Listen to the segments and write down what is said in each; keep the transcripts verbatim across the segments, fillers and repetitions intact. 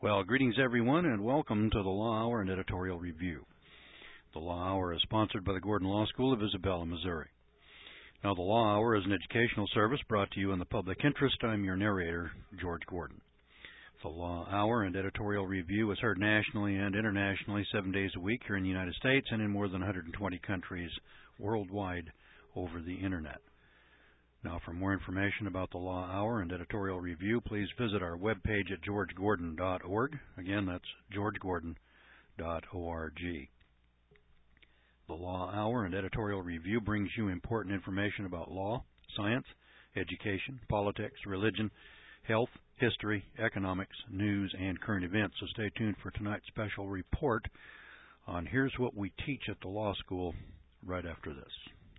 Well, greetings everyone, and welcome to the Law Hour and Editorial Review. The Law Hour is sponsored by the Gordon Law School of Isabella, Missouri. Now, the Law Hour is an educational service brought to you in the public interest. I'm your narrator, George Gordon. The Law Hour and Editorial Review is heard nationally and internationally seven days a week here in the United States and in more than one hundred twenty countries worldwide over the Internet. Now, for more information about the Law Hour and Editorial Review, please visit our webpage at george gordon dot org. Again, that's george gordon dot org. The Law Hour and Editorial Review brings you important information about law, science, education, politics, religion, health, history, economics, news, and current events. So stay tuned for tonight's special report on Here's What We Teach at the Law School right after this.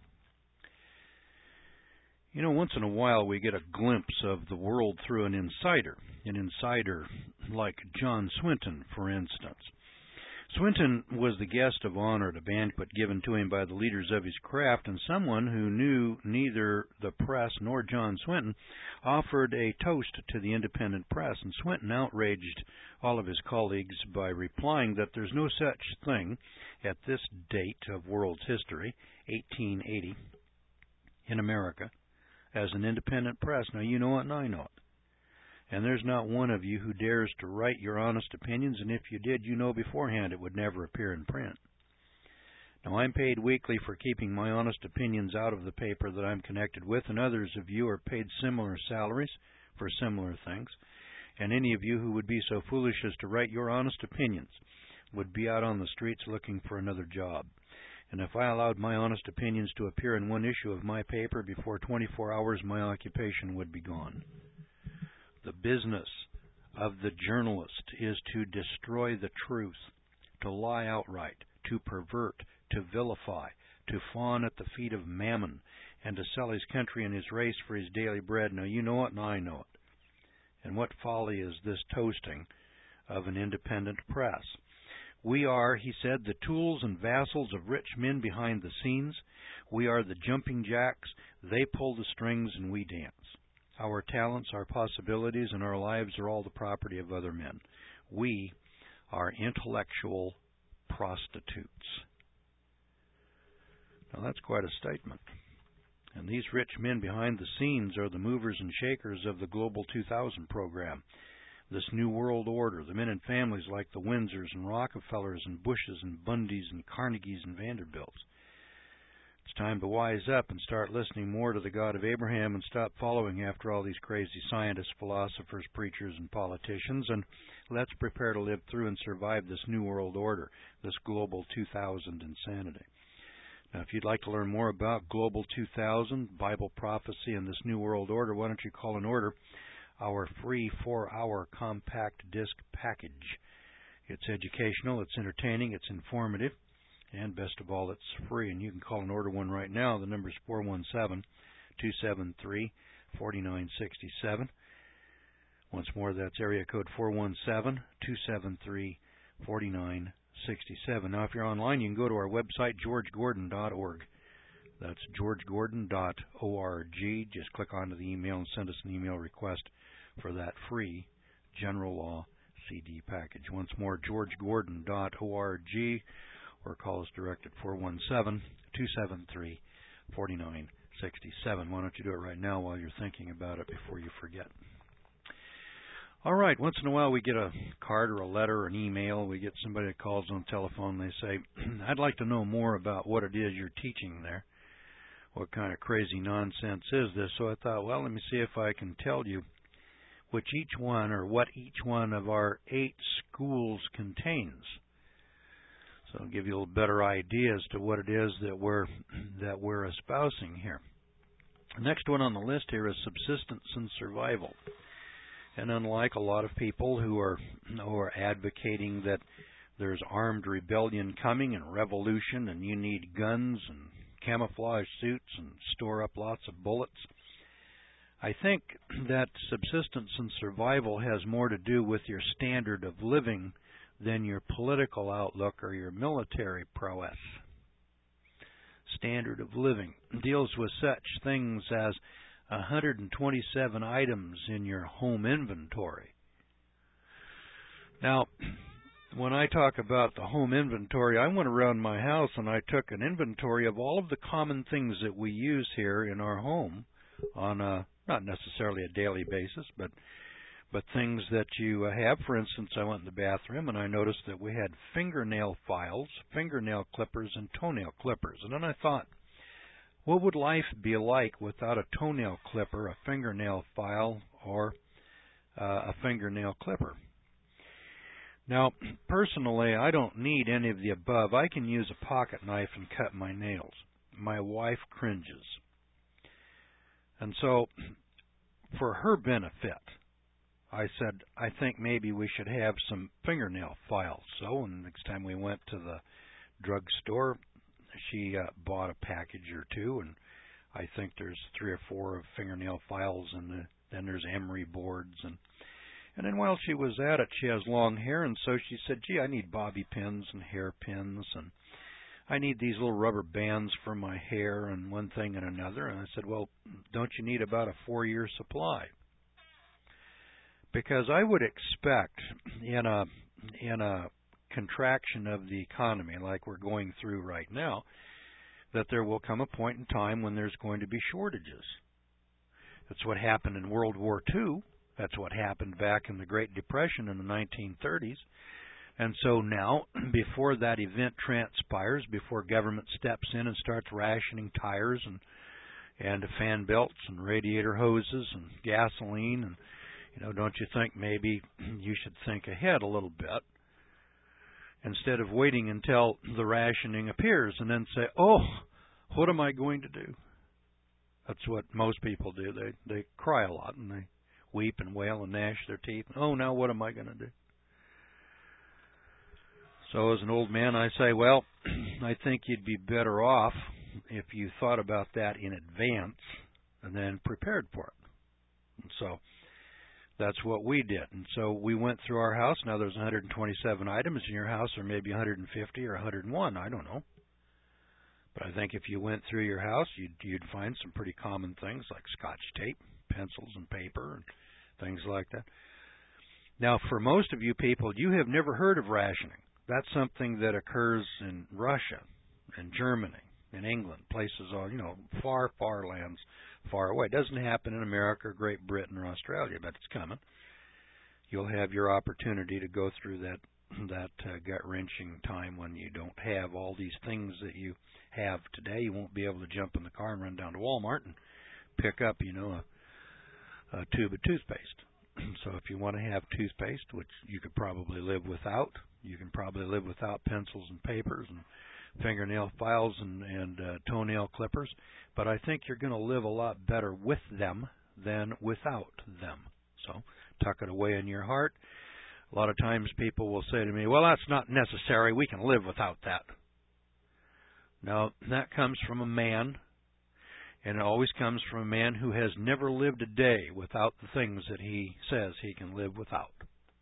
You know, once in a while we get a glimpse of the world through an insider, an insider like John Swinton, for instance. Swinton was the guest of honor at a banquet given to him by the leaders of his craft, and someone who knew neither the press nor John Swinton offered a toast to the independent press, and Swinton outraged all of his colleagues by replying that there's no such thing at this date of world's history, eighteen eighty, in America, as an independent press. Now, you know it and I know it. And there's not one of you who dares to write your honest opinions, and if you did, you know beforehand it would never appear in print. Now, I'm paid weekly for keeping my honest opinions out of the paper that I'm connected with, and others of you are paid similar salaries for similar things. And any of you who would be so foolish as to write your honest opinions would be out on the streets looking for another job. And if I allowed my honest opinions to appear in one issue of my paper, before twenty-four hours my occupation would be gone. The business of the journalist is to destroy the truth, to lie outright, to pervert, to vilify, to fawn at the feet of mammon, and to sell his country and his race for his daily bread. Now, you know it and I know it. And what folly is this toasting of an independent press? We are, he said, the tools and vassals of rich men behind the scenes. We are the jumping jacks. They pull the strings and we dance. Our talents, our possibilities, and our lives are all the property of other men. We are intellectual prostitutes. Now, that's quite a statement. And these rich men behind the scenes are the movers and shakers of the Global two thousand program. This new world order, the men and families like the Windsors and Rockefellers and Bushes and Bundys and Carnegies and Vanderbilts. It's time to wise up and start listening more to the God of Abraham and stop following after all these crazy scientists, philosophers, preachers, and politicians, and let's prepare to live through and survive this new world order, this Global two thousand insanity. Now, if you'd like to learn more about Global two thousand, Bible prophecy, and this new world order, why don't you call and order our free four-hour compact disc package. It's educational, it's entertaining, it's informative, and best of all, it's free. And you can call and order one right now. The number is four one seven, two seven three, four nine six seven. Once more, that's area code four one seven, two seven three, four nine six seven. Now, if you're online, you can go to our website, george gordon dot org. That's george gordon dot org. Just click onto the email and send us an email request for that free General Law C D package. Once more, george gordon dot org, or call us direct at four one seven, two seven three, four nine six seven. Why don't you do it right now while you're thinking about it before you forget? All right, once in a while we get a card or a letter or an email. We get somebody that calls on the telephone and they say, I'd like to know more about what it is you're teaching there. What kind of crazy nonsense is this? So I thought, well, let me see if I can tell you which each one or what each one of our eight schools contains. So I'll give you a little better idea as to what it is that we're that we're espousing here. The next one on the list here is subsistence and survival. And unlike a lot of people who are who are advocating that there's armed rebellion coming and revolution and you need guns and camouflage suits and store up lots of bullets, I think that subsistence and survival has more to do with your standard of living than your political outlook or your military prowess. Standard of living deals with such things as one hundred twenty-seven items in your home inventory. Now, when I talk about the home inventory, I went around my house and I took an inventory of all of the common things that we use here in our home on a, not necessarily a daily basis, but but things that you have. For instance, I went in the bathroom and I noticed that we had fingernail files, fingernail clippers, and toenail clippers. And then I thought, what would life be like without a toenail clipper, a fingernail file, or uh, a fingernail clipper? Now, personally, I don't need any of the above. I can use a pocket knife and cut my nails. My wife cringes. And so, for her benefit, I said, I think maybe we should have some fingernail files. So, and next time we went to the drugstore, she uh, bought a package or two, and I think there's three or four of fingernail files, and the, then there's emery boards, and And then while she was at it, she has long hair, and so she said, gee, I need bobby pins and hairpins, and I need these little rubber bands for my hair, and one thing and another. And I said, well, don't you need about a four-year supply? Because I would expect in a in a contraction of the economy like we're going through right now, that there will come a point in time when there's going to be shortages. That's what happened in World War Two. That's what happened back in the Great Depression in the nineteen thirties. And so now, before that event transpires, before government steps in and starts rationing tires and and fan belts and radiator hoses and gasoline, and you know, don't you think maybe you should think ahead a little bit instead of waiting until the rationing appears and then say, oh, what am I going to do? That's what most people do. They they cry a lot and they weep and wail and gnash their teeth. Oh, now what am I going to do? So as an old man, I say, well, I think you'd be better off if you thought about that in advance and then prepared for it. And so that's what we did. And so we went through our house. Now there's one hundred twenty-seven items in your house, or maybe one hundred fifty or one hundred one. I don't know. But I think if you went through your house, you'd, you'd find some pretty common things like Scotch tape, pencils and paper, and things like that. Now, for most of you people, you have never heard of rationing. That's something that occurs in Russia, in Germany, in England, places all, you know, far, far lands, far away. It doesn't happen in America or Great Britain or Australia, but it's coming. You'll have your opportunity to go through that that uh, gut-wrenching time when you don't have all these things that you have today. You won't be able to jump in the car and run down to Walmart and pick up, you know, a, a tube of toothpaste. So if you want to have toothpaste, which you could probably live without, you can probably live without pencils and papers and fingernail files and, and uh, toenail clippers, but I think you're going to live a lot better with them than without them. So tuck it away in your heart. A lot of times people will say to me, well, that's not necessary. We can live without that. No, that comes from a man, and it always comes from a man who has never lived a day without the things that he says he can live without.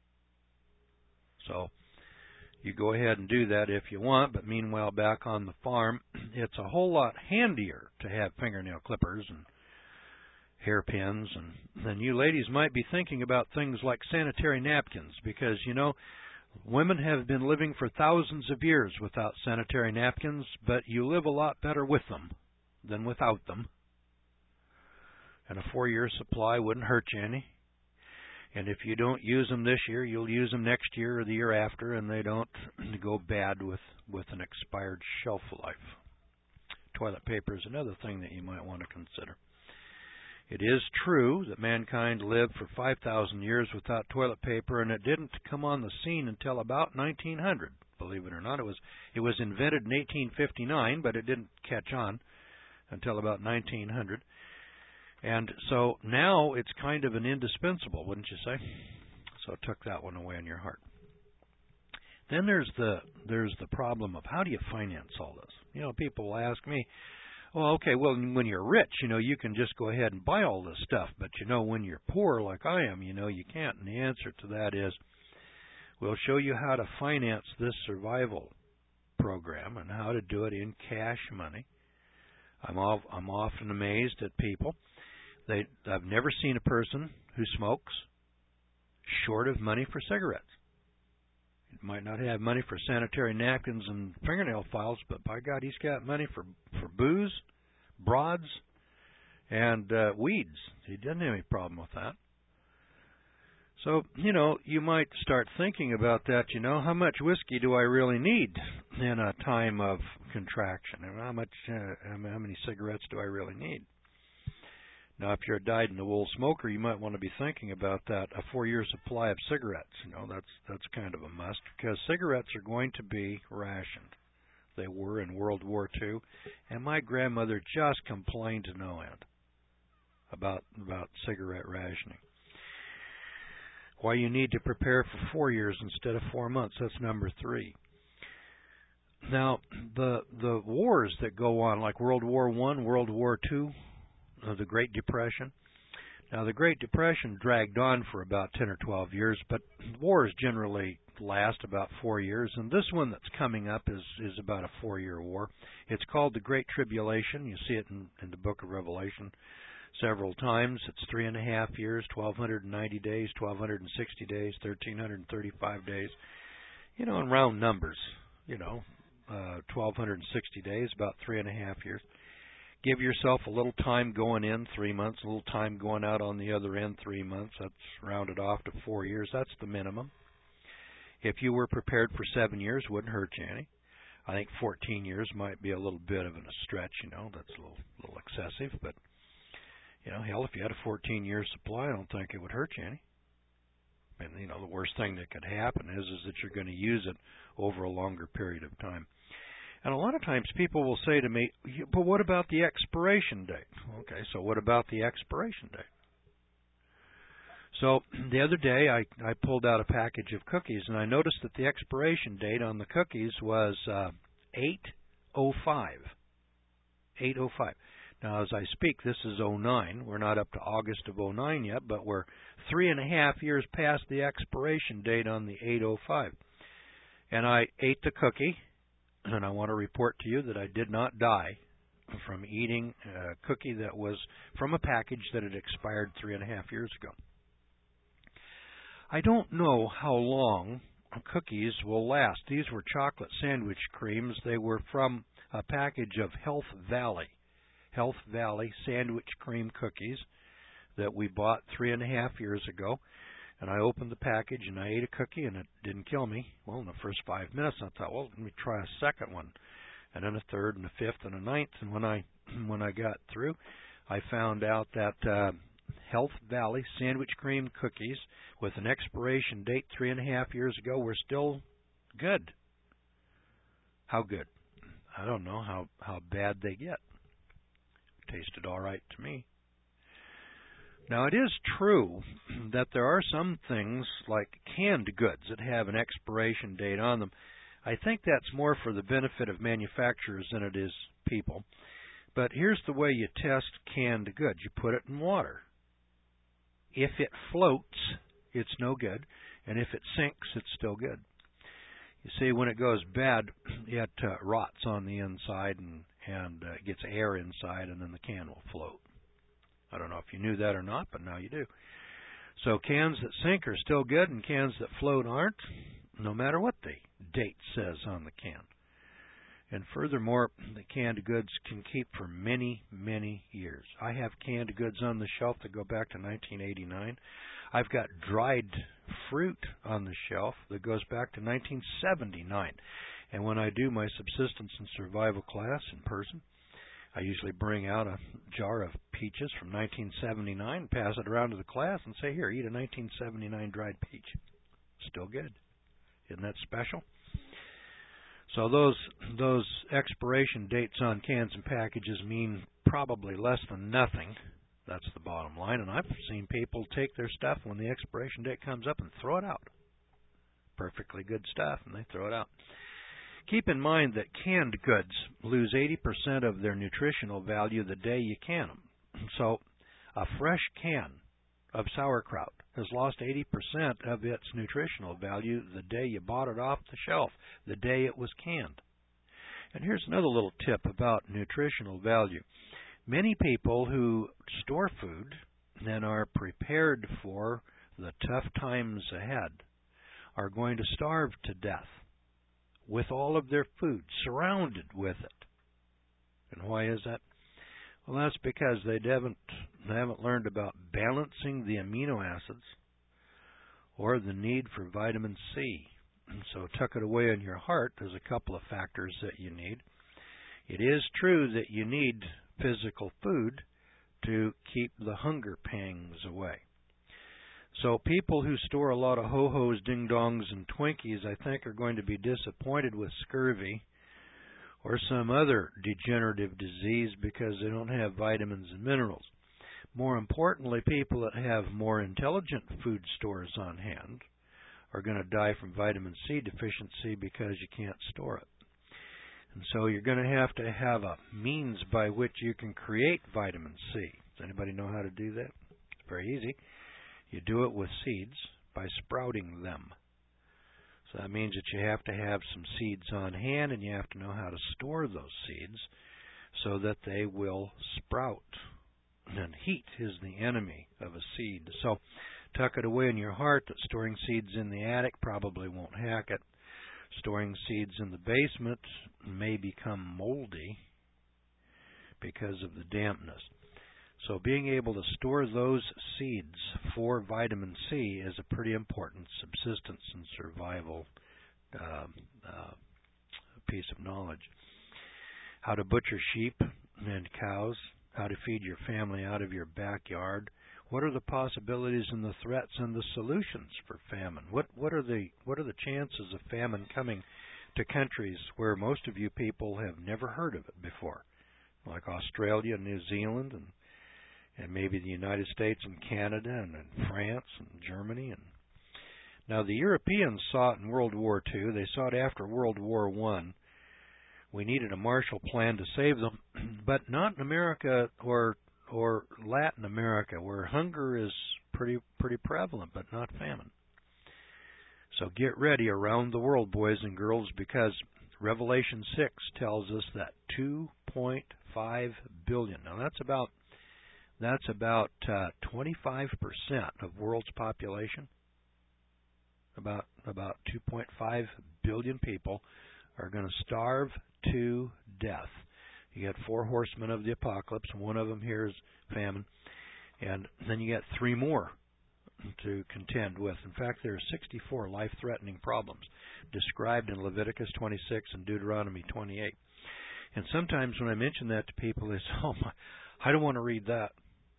So you go ahead and do that if you want, but meanwhile back on the farm, it's a whole lot handier to have fingernail clippers and hairpins, and then you ladies might be thinking about things like sanitary napkins, because, you know, women have been living for thousands of years without sanitary napkins, but you live a lot better with them than without them. And a four-year supply wouldn't hurt you any. And if you don't use them this year, you'll use them next year or the year after, and they don't go bad with, with an expired shelf life. Toilet paper is another thing that you might want to consider. It is true that mankind lived for five thousand years without toilet paper, and it didn't come on the scene until about nineteen hundred, believe it or not. It was it was invented in eighteen fifty-nine, but it didn't catch on until about nineteen hundred. And so now it's kind of an indispensable, wouldn't you say? So tuck that one away in your heart. Then there's the there's the problem of how do you finance all this? You know, people will ask me, well, okay, well, when you're rich, you know, you can just go ahead and buy all this stuff. But, you know, when you're poor like I am, you know, you can't. And the answer to that is we'll show you how to finance this survival program and how to do it in cash money. I'm all, I'm often amazed at people. They, I've never seen a person who smokes short of money for cigarettes. might not have money for sanitary napkins and fingernail files, but by God, he's got money for for booze, broads, and uh, weeds. He doesn't have any problem with that. So, you know, you might start thinking about that, you know, how much whiskey do I really need in a time of contraction? And how much, uh, how many cigarettes do I really need? Now, if you're a dyed-in-the-wool smoker, you might want to be thinking about that, a four-year supply of cigarettes. You know, that's that's kind of a must, because cigarettes are going to be rationed. They were in World War Two, and my grandmother just complained to no end about about cigarette rationing. Why you need to prepare for four years instead of four months. That's number three. Now, the the wars that go on, like World War One, World War Two, uh, the Great Depression. Now, the Great Depression dragged on for about ten or twelve years, but wars generally last about four years. And this one that's coming up is, is about a four-year war. It's called the Great Tribulation. You see it in, in the book of Revelation several times. It's three and a half years, twelve ninety days, twelve sixty days, thirteen thirty-five days. You know, in round numbers, you know, uh, twelve sixty days, about three and a half years. Give yourself a little time going in, three months, a little time going out on the other end, three months. That's rounded off to four years. That's the minimum. If you were prepared for seven years, wouldn't hurt you any. I think fourteen years might be a little bit of a stretch, you know. That's a little, little excessive, but you know, hell, if you had a fourteen-year supply, I don't think it would hurt you any. And, you know, the worst thing that could happen is, is that you're going to use it over a longer period of time. And a lot of times people will say to me, but what about the expiration date? Okay, so what about the expiration date? So the other day I, I pulled out a package of cookies, and I noticed that the expiration date on the cookies was uh, eight oh five. eight oh five. Now, as I speak, this is oh nine. We're not up to August of oh nine yet, but we're three and a half years past the expiration date on the eight oh five. And I ate the cookie, and I want to report to you that I did not die from eating a cookie that was from a package that had expired three and a half years ago. I don't know how long cookies will last. These were chocolate sandwich creams. They were from a package of Health Valley. Health Valley sandwich cream cookies that we bought three and a half years ago. And I opened the package and I ate a cookie and it didn't kill me. Well, in the first five minutes I thought, well, let me try a second one. And then a third and a fifth and a ninth. And when I when I got through, I found out that uh, Health Valley sandwich cream cookies with an expiration date three and a half years ago were still good. How good? I don't know how, how bad they get. Tasted all right to me. Now, it is true that there are some things like canned goods that have an expiration date on them. I think that's more for the benefit of manufacturers than it is people. But here's the way you test canned goods. You put it in water. If it floats, it's no good. And if it sinks, it's still good. You see, when it goes bad, it uh, rots on the inside and, and uh, gets air inside, and then the can will float. I don't know if you knew that or not, but now you do. So cans that sink are still good, and cans that float aren't, no matter what the date says on the can. And furthermore, the canned goods can keep for many, many years. I have canned goods on the shelf that go back to nineteen eighty-nine. I've got dried fruit on the shelf that goes back to nineteen seventy-nine. And when I do my subsistence and survival class in person, I usually bring out a jar of peaches from nineteen seventy-nine, pass it around to the class, and say, here, eat a nineteen seventy-nine dried peach. Still good. Isn't that special? So those those expiration dates on cans and packages mean probably less than nothing. That's the bottom line. And I've seen people take their stuff when the expiration date comes up and throw it out. Perfectly good stuff, and they throw it out. Keep in mind that canned goods lose eighty percent of their nutritional value the day you can them. So a fresh can of sauerkraut has lost eighty percent of its nutritional value the day you bought it off the shelf, the day it was canned. And here's another little tip about nutritional value. Many people who store food and are prepared for the tough times ahead are going to starve to death with all of their food, surrounded with it. And why is that? Well, that's because they haven't, they haven't learned about balancing the amino acids or the need for vitamin C. And so tuck it away in your heart. There's a couple of factors that you need. It is true that you need physical food to keep the hunger pangs away. So people who store a lot of ho-hos, ding-dongs, and Twinkies, I think, are going to be disappointed with scurvy or some other degenerative disease because they don't have vitamins and minerals. More importantly, people that have more intelligent food stores on hand are going to die from vitamin C deficiency because you can't store it. And so you're going to have to have a means by which you can create vitamin C. Does anybody know how to do that? It's very easy. You do it with seeds by sprouting them. So that means that you have to have some seeds on hand, and you have to know how to store those seeds so that they will sprout. And heat is the enemy of a seed. So tuck it away in your heart that storing seeds in the attic probably won't hack it. Storing seeds in the basement may become moldy because of the dampness. So being able to store those seeds for vitamin C is a pretty important subsistence and survival uh, uh, piece of knowledge. How to butcher sheep and cows, how to feed your family out of your backyard. What are the possibilities and the threats and the solutions for famine? What what are the what are the chances of famine coming to countries where most of you people have never heard of it before, like Australia, New Zealand, and and maybe the United States and Canada and, and France and Germany. And now the Europeans saw it in World War Two. They saw it after World War One. We needed a Marshall Plan to save them, but not in America or or Latin America, where hunger is pretty pretty prevalent, but not famine. So get ready around the world, boys and girls, because Revelation six tells us that two point five billion. Now that's about that's about uh, twenty-five percent of world's population. About about two point five billion people are going to starve to death. You got four horsemen of the apocalypse. One of them here is famine. And then you got three more to contend with. In fact, there are sixty-four life-threatening problems described in Leviticus twenty-six and Deuteronomy twenty-eight. And sometimes when I mention that to people, they say, oh, my, I don't want to read that.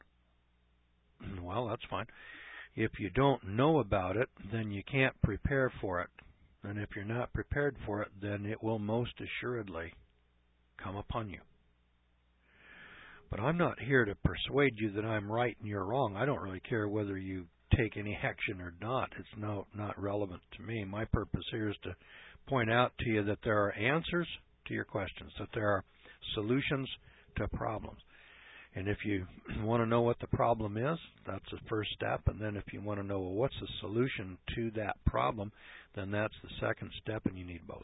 Well, that's fine. If you don't know about it, then you can't prepare for it. And if you're not prepared for it, then it will most assuredly come upon you. But I'm not here to persuade you that I'm right and you're wrong. I don't really care whether you take any action or not. It's no, not relevant to me. My purpose here is to point out to you that there are answers to your questions, that there are solutions to problems. And if you want to know what the problem is, that's the first step. And then if you want to know, well, what's the solution to that problem, then that's the second step, and you need both.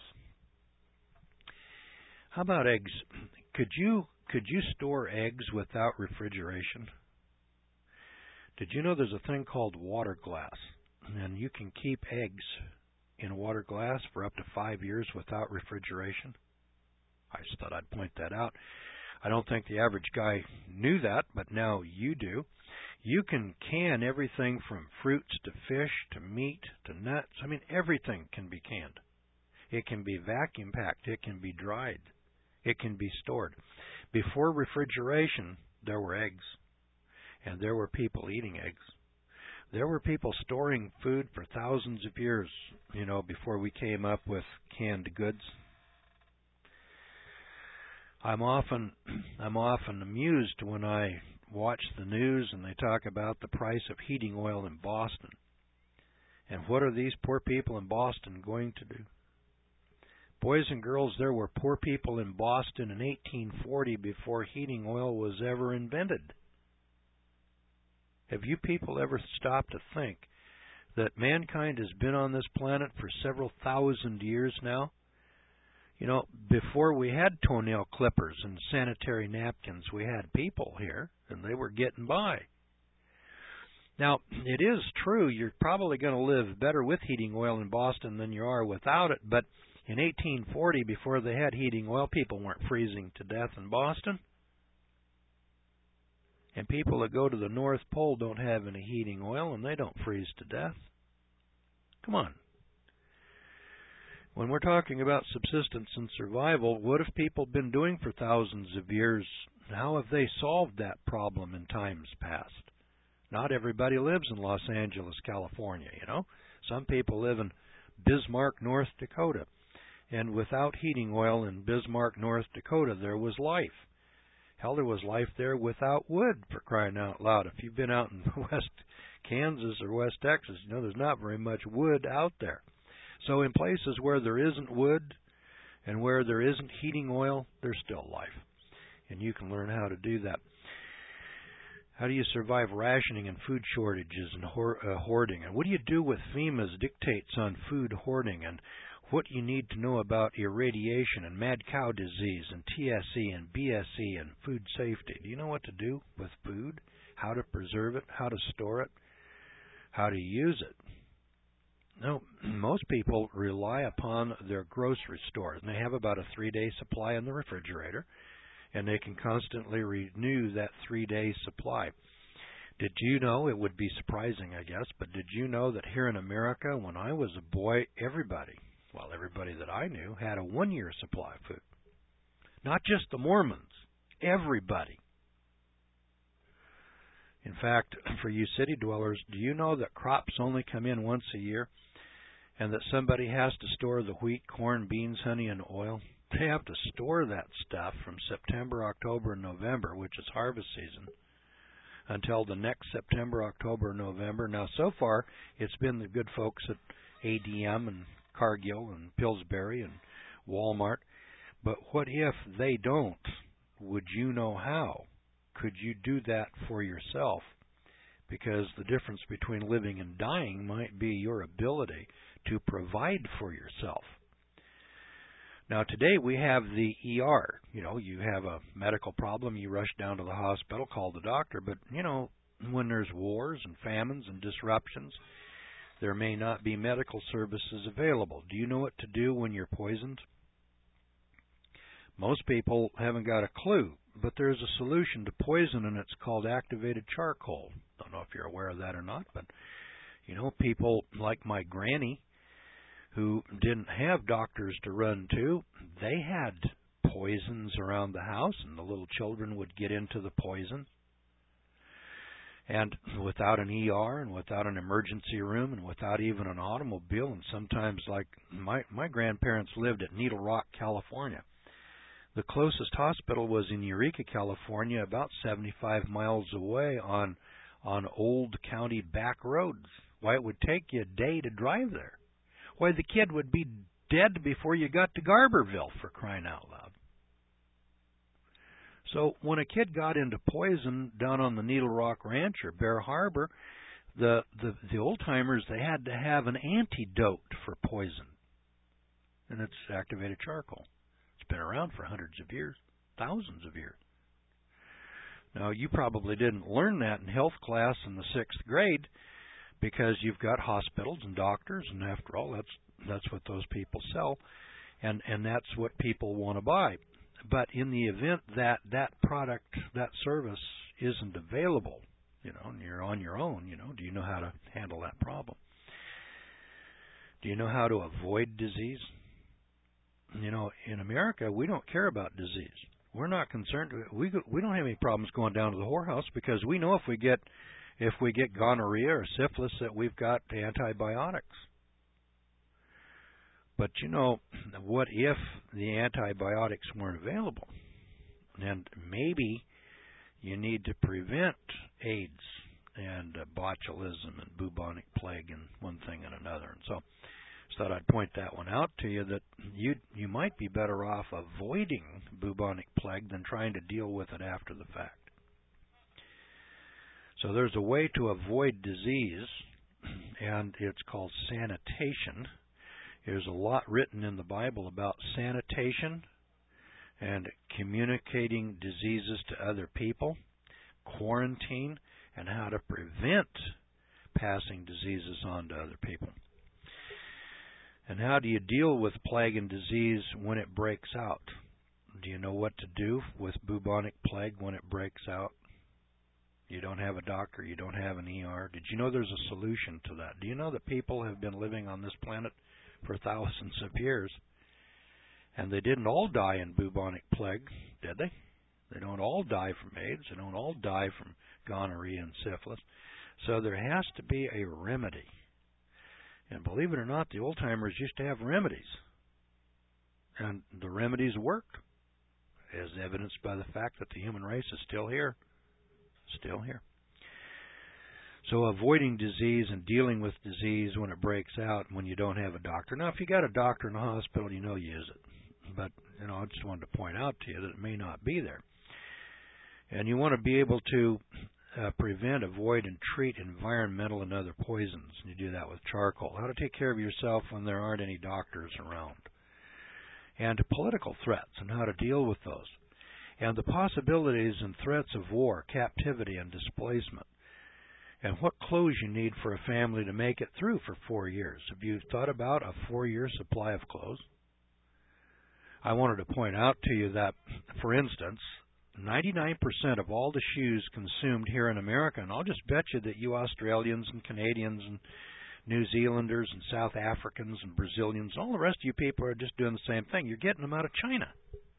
How about eggs? Could you could you store eggs without refrigeration? Did you know there's a thing called water glass, and you can keep eggs in water glass for up to five years without refrigeration? I just thought I'd point that out. I don't think the average guy knew that, but now you do. You can can everything from fruits to fish to meat to nuts. I mean, everything can be canned. It can be vacuum packed. It can be dried. It can be stored. Before refrigeration, there were eggs, and there were people eating eggs. There were people storing food for thousands of years, you know, before we came up with canned goods. I'm often I'm often amused when I watch the news and they talk about the price of heating oil in Boston. And what are these poor people in Boston going to do? Boys and girls, there were poor people in Boston in eighteen forty before heating oil was ever invented. Have you people ever stopped to think that mankind has been on this planet for several thousand years now? You know, before we had toenail clippers and sanitary napkins, we had people here, and they were getting by. Now, it is true you're probably going to live better with heating oil in Boston than you are without it, but in eighteen forty, before they had heating oil, people weren't freezing to death in Boston. And people that go to the North Pole don't have any heating oil, and they don't freeze to death. Come on. When we're talking about subsistence and survival, what have people been doing for thousands of years? How have they solved that problem in times past? Not everybody lives in Los Angeles, California, you know. Some people live in Bismarck, North Dakota. And without heating oil in Bismarck, North Dakota, there was life. Hell, there was life there without wood, for crying out loud. If you've been out in West Kansas or West Texas, you know there's not very much wood out there. So in places where there isn't wood and where there isn't heating oil, there's still life. And you can learn how to do that. How do you survive rationing and food shortages and hoard, uh, hoarding? And what do you do with FEMA's dictates on food hoarding? And what you need to know about irradiation and mad cow disease and T S E and B S E and food safety? Do you know what to do with food? How to preserve it? How to store it? How to use it? No, most people rely upon their grocery stores, and they have about a three-day supply in the refrigerator, and they can constantly renew that three-day supply. Did you know, it would be surprising, I guess, but did you know that here in America, when I was a boy, everybody, well, everybody that I knew, had a one-year supply of food? Not just the Mormons, everybody. In fact, for you city dwellers, do you know that crops only come in once a year, and that somebody has to store the wheat, corn, beans, honey, and oil? They have to store that stuff from September, October, and November, which is harvest season, until the next September, October, November. Now, so far, it's been the good folks at A D M and Cargill and Pillsbury and Walmart. But what if they don't? Would you know how? Could you do that for yourself? Because the difference between living and dying might be your ability to provide for yourself. Now, today we have the E R. You know, you have a medical problem, you rush down to the hospital, call the doctor. But, you know, when there's wars and famines and disruptions, there may not be medical services available. Do you know what to do when you're poisoned? Most people haven't got a clue, but there's a solution to poison, and it's called activated charcoal. Don't know if you're aware of that or not, but, you know, people like my granny, who didn't have doctors to run to, they had poisons around the house, and the little children would get into the poison. And without an E R and without an emergency room and without even an automobile, and sometimes, like my, my grandparents lived at Needle Rock, California. The closest hospital was in Eureka, California, about seventy-five miles away on on old county back roads. Why, it would take you a day to drive there. Why, the kid would be dead before you got to Garberville, for crying out loud. So when a kid got into poison down on the Needle Rock Ranch or Bear Harbor, the, the, the old-timers, they had to have an antidote for poison. And it's activated charcoal. It's been around for hundreds of years, thousands of years. Now, you probably didn't learn that in health class in the sixth grade, because you've got hospitals and doctors, and after all, that's that's what those people sell, and and that's what people want to buy. But in the event that that product, that service isn't available, you know, and you're on your own, you know, do you know how to handle that problem? Do you know how to avoid disease? You know, in America, we don't care about disease. We're not concerned. We we don't have any problems going down to the whorehouse, because we know if we get If we get gonorrhea or syphilis, that we've got antibiotics. But, you know, what if the antibiotics weren't available? And maybe you need to prevent AIDS and uh, botulism and bubonic plague and one thing and another. And so I thought I'd point that one out to you, that you you might be better off avoiding bubonic plague than trying to deal with it after the fact. So there's a way to avoid disease, and it's called sanitation. There's a lot written in the Bible about sanitation and communicating diseases to other people, quarantine, and how to prevent passing diseases on to other people. And how do you deal with plague and disease when it breaks out? Do you know what to do with bubonic plague when it breaks out? You don't have a doctor, you don't have an E R. Did you know there's a solution to that? Do you know that people have been living on this planet for thousands of years, and they didn't all die in bubonic plague, did they? They don't all die from AIDS. They don't all die from gonorrhea and syphilis. So there has to be a remedy. And believe it or not, the old-timers used to have remedies. And the remedies worked, as evidenced by the fact that the human race is still here. Still here. So avoiding disease and dealing with disease when it breaks out when you don't have a doctor. Now, if you got a doctor in the hospital, you know you use it. But, you know, I just wanted to point out to you that it may not be there. And you want to be able to uh, prevent, avoid, and treat environmental and other poisons. And you do that with charcoal. How to take care of yourself when there aren't any doctors around. And political threats and how to deal with those. And the possibilities and threats of war, captivity, and displacement. And what clothes you need for a family to make it through for four years. Have you thought about a four-year supply of clothes? I wanted to point out to you that, for instance, ninety-nine percent of all the shoes consumed here in America, and I'll just bet you that you Australians and Canadians and New Zealanders and South Africans and Brazilians, all the rest of you people are just doing the same thing. You're getting them out of China.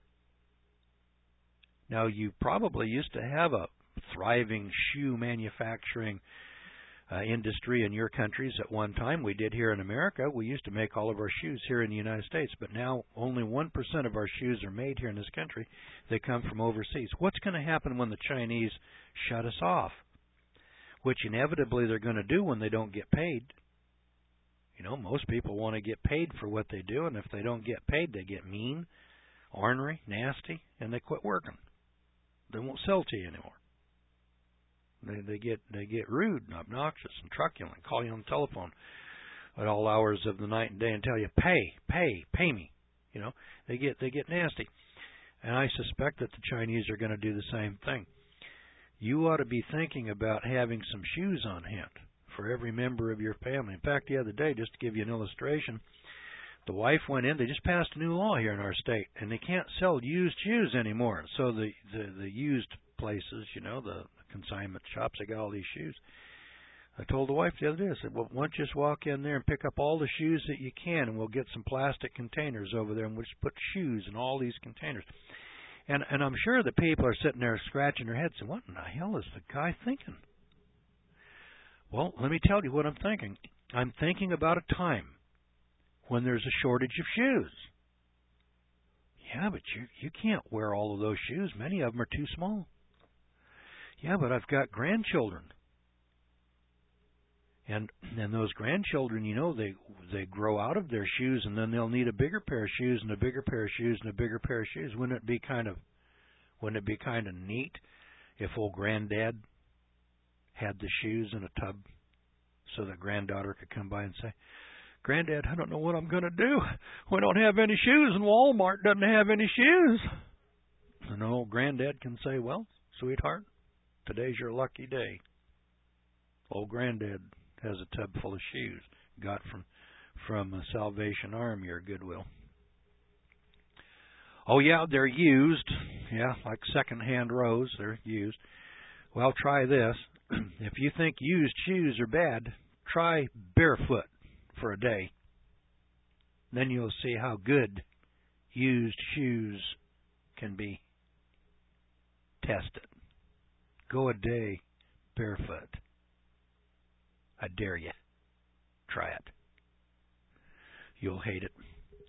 Now, you probably used to have a thriving shoe manufacturing uh, industry in your countries at one time. We did here in America. We used to make all of our shoes here in the United States, but now only one percent of our shoes are made here in this country. They come from overseas. What's going to happen when the Chinese shut us off? Which inevitably they're going to do when they don't get paid. You know, most people want to get paid for what they do, and if they don't get paid, they get mean, ornery, nasty, and they quit working. They won't sell to you anymore. They they get they get rude and obnoxious and truculent, call you on the telephone at all hours of the night and day and tell you, pay, pay, pay me. You know, they get they get nasty. And I suspect that the Chinese are going to do the same thing. You ought to be thinking about having some shoes on hand for every member of your family. In fact, the other day, just to give you an illustration, the wife went in. They just passed a new law here in our state, and they can't sell used shoes anymore. So the, the, the used places, you know, the consignment shops, they got all these shoes. I told the wife the other day, I said, well, why don't you just walk in there and pick up all the shoes that you can, and we'll get some plastic containers over there, and we'll just put shoes in all these containers. And, and I'm sure the people are sitting there scratching their heads saying, what in the hell is the guy thinking? Well, let me tell you what I'm thinking. I'm thinking about a time when there's a shortage of shoes. Yeah, but you you can't wear all of those shoes. Many of them are too small. Yeah, but I've got grandchildren. And and those grandchildren, you know, they they grow out of their shoes, and then they'll need a bigger pair of shoes and a bigger pair of shoes and a bigger pair of shoes. Wouldn't it be kind of wouldn't it be kind of neat if old granddad had the shoes in a tub so that granddaughter could come by and say, Granddad, I don't know what I'm going to do. We don't have any shoes, and Walmart doesn't have any shoes. And old Granddad can say, well, sweetheart, today's your lucky day. Old Granddad has a tub full of shoes got from from a Salvation Army or Goodwill. Oh, yeah, they're used. Yeah, like second-hand rose, they're used. Well, try this. If you think used shoes are bad, try barefoot for a day. Then you'll see how good used shoes can be tested. Go a day barefoot. I dare you. Try it. You'll hate it.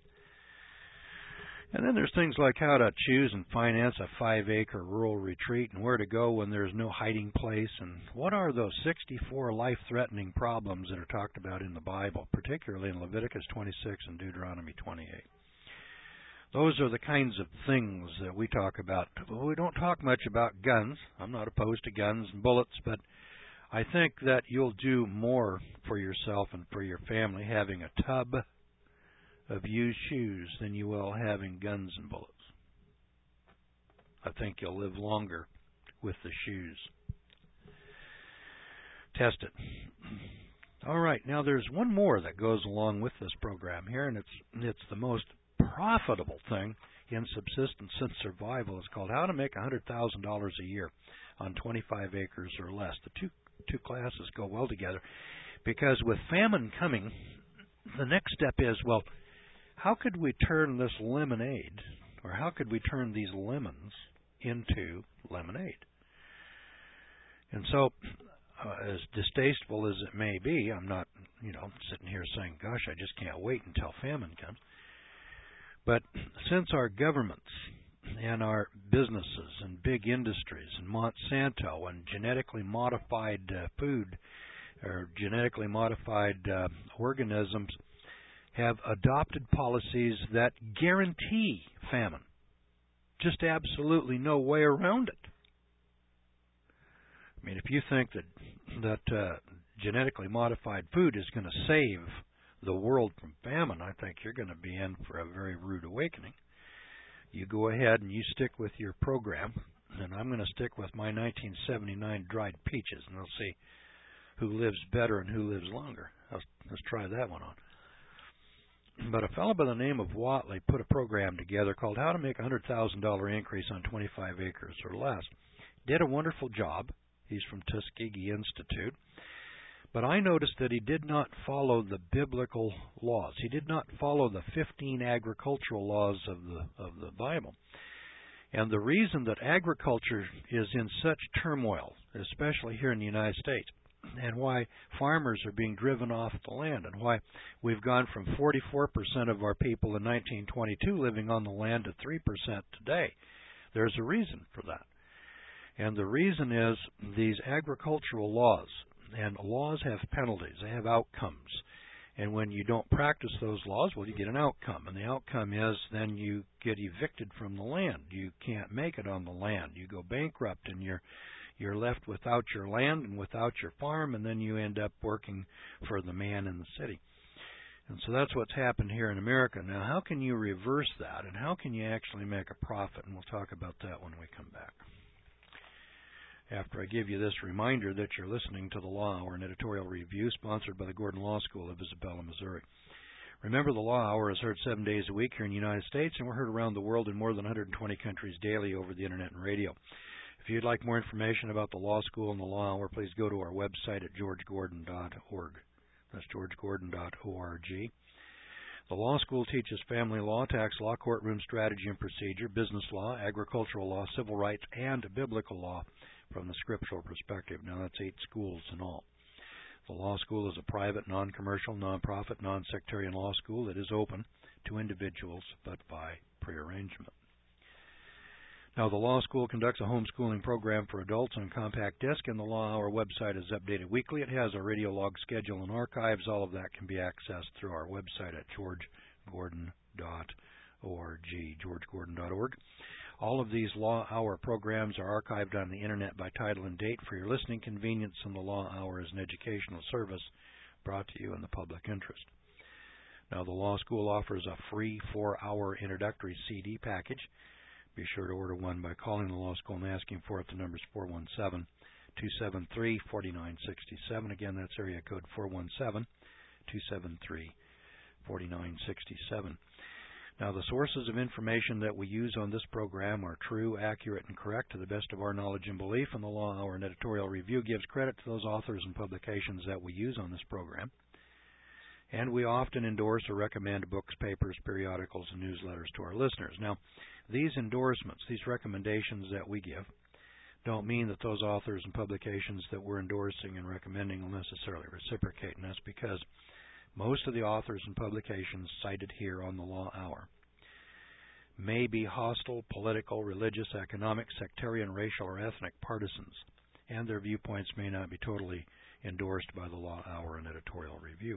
And then there's things like how to choose and finance a five-acre rural retreat and where to go when there's no hiding place, and what are those sixty-four life-threatening problems that are talked about in the Bible, particularly in Leviticus twenty-six and Deuteronomy twenty-eight. Those are the kinds of things that we talk about. Well, we don't talk much about guns. I'm not opposed to guns and bullets, but I think that you'll do more for yourself and for your family having a tub of used shoes than you will having guns and bullets. I think you'll live longer with the shoes. test it. All right, now there's one more that goes along with this program here, and it's it's the most profitable thing in subsistence and survival. It's called How to Make one hundred thousand dollars a Year on twenty-five acres or less. The two two classes go well together because with famine coming, the next step is, well, how could we turn this lemonade, or how could we turn these lemons into lemonade? And so, uh, as distasteful as it may be, I'm not, you know, sitting here saying, gosh, I just can't wait until famine comes. But since our governments and our businesses and big industries and Monsanto and genetically modified uh, food or genetically modified uh, organisms have adopted policies that guarantee famine, just absolutely no way around it. I mean, if you think that that uh, genetically modified food is going to save the world from famine, I think you're going to be in for a very rude awakening. You go ahead and you stick with your program, and I'm going to stick with my nineteen seventy-nine dried peaches, and we'll see who lives better and who lives longer. Let's, let's try that one on. But a fellow by the name of Watley put a program together called How to Make a one hundred thousand dollars Increase on twenty-five acres or less. Did a wonderful job. He's from Tuskegee Institute. But I noticed that he did not follow the biblical laws. He did not follow the fifteen agricultural laws of the of the Bible. And the reason that agriculture is in such turmoil, especially here in the United States, and why farmers are being driven off the land, and why we've gone from forty-four percent of our people in nineteen twenty-two living on the land to three percent today, there's a reason for that. And the reason is these agricultural laws. And laws have penalties. They have outcomes. And when you don't practice those laws, well, you get an outcome. And the outcome is then you get evicted from the land. You can't make it on the land. You go bankrupt, and you're you're left without your land and without your farm, and then you end up working for the man in the city. And so that's what's happened here in America. Now, how can you reverse that, and how can you actually make a profit? And we'll talk about that when we come back. After I give you this reminder that you're listening to the Law Hour, an editorial review sponsored by the Gordon Law School of Isabella, Missouri. Remember, the Law Hour is heard seven days a week here in the United States, and we're heard around the world in more than one hundred twenty countries daily over the Internet and radio. If you'd like more information about the Law School and the Law Hour, please go to our website at george gordon dot org. That's george gordon dot org. The Law School teaches family law, tax law, courtroom strategy and procedure, business law, agricultural law, civil rights, and biblical law from the scriptural perspective. Now, that's eight schools in all. The Law School is a private, non-commercial, non-profit, non-sectarian law school that is open to individuals, but by prearrangement. Now, the Law School conducts a homeschooling program for adults on compact disc, and the Law Hour website is updated weekly. It has a radio log schedule and archives. All of that can be accessed through our website at george gordon dot org, george gordon dot org. All of these Law Hour programs are archived on the Internet by title and date for your listening convenience, and the Law Hour is an educational service brought to you in the public interest. Now, the Law School offers a free four-hour introductory C D package. Be sure to order one by calling the Law School and asking for it. The number is four one seven, two seven three, four nine six seven. Again, that's area code four one seven, two seven three, four nine six seven. Now, the sources of information that we use on this program are true, accurate, and correct to the best of our knowledge and belief, and the Law Hour and editorial review gives credit to those authors and publications that we use on this program. And we often endorse or recommend books, papers, periodicals, and newsletters to our listeners. Now, these endorsements, these recommendations that we give, don't mean that those authors and publications that we're endorsing and recommending will necessarily reciprocate, and that's because most of the authors and publications cited here on the Law Hour may be hostile, political, religious, economic, sectarian, racial, or ethnic partisans, and their viewpoints may not be totally endorsed by the Law Hour and editorial review.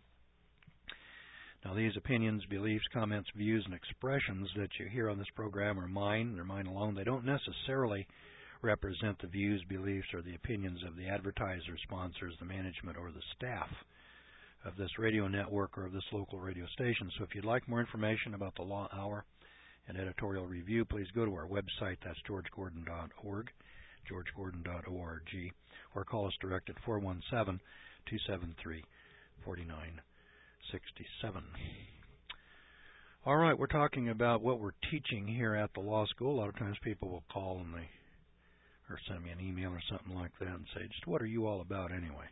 Now, these opinions, beliefs, comments, views, and expressions that you hear on this program are mine. They're mine alone. They don't necessarily represent the views, beliefs, or the opinions of the advertisers, sponsors, the management, or the staff of this radio network or of this local radio station. So if you'd like more information about the Law Hour and editorial review, please go to our website. That's george gordon dot org. george gordon dot org, or call us direct at four one seven, two seven three, four nine six seven. All right, we're talking about what we're teaching here at the law school. A lot of times people will call and they, or send me an email or something like that and say, just what are you all about anyway?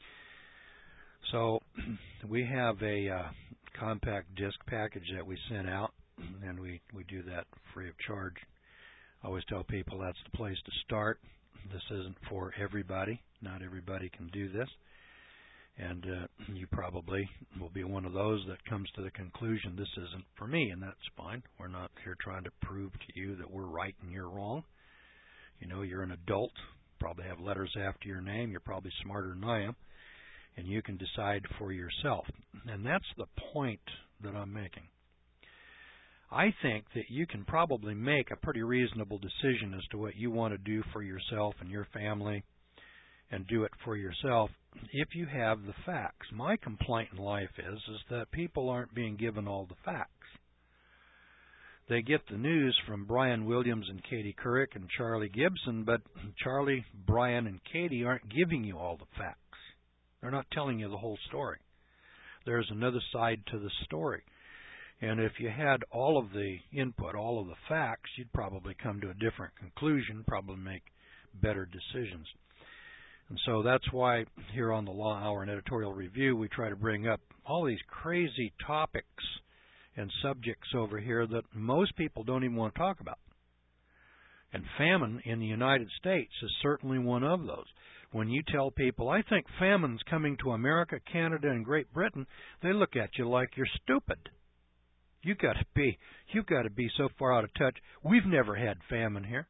So we have a uh, compact disc package that we send out, and we, we do that free of charge. I always tell people that's the place to start. This isn't for everybody. Not everybody can do this. And uh, you probably will be one of those that comes to the conclusion this isn't for me, and that's fine. We're not here trying to prove to you that we're right and you're wrong. You know, you're an adult, probably have letters after your name. You're probably smarter than I am, and you can decide for yourself. And that's the point that I'm making. I think that you can probably make a pretty reasonable decision as to what you want to do for yourself and your family, and do it for yourself if you have the facts. My complaint in life is, is that people aren't being given all the facts. They get the news from Brian Williams and Katie Couric and Charlie Gibson, but Charlie, Brian, and Katie aren't giving you all the facts. They're not telling you the whole story. There's another side to the story. And if you had all of the input, all of the facts, you'd probably come to a different conclusion, probably make better decisions. And so that's why here on the Law Hour and Editorial Review, we try to bring up all these crazy topics and subjects over here that most people don't even want to talk about. And famine in the United States is certainly one of those. When you tell people, I think famine's coming to America, Canada, and Great Britain, they look at you like you're stupid. You got to be, you've got to be so far out of touch. We've never had famine here.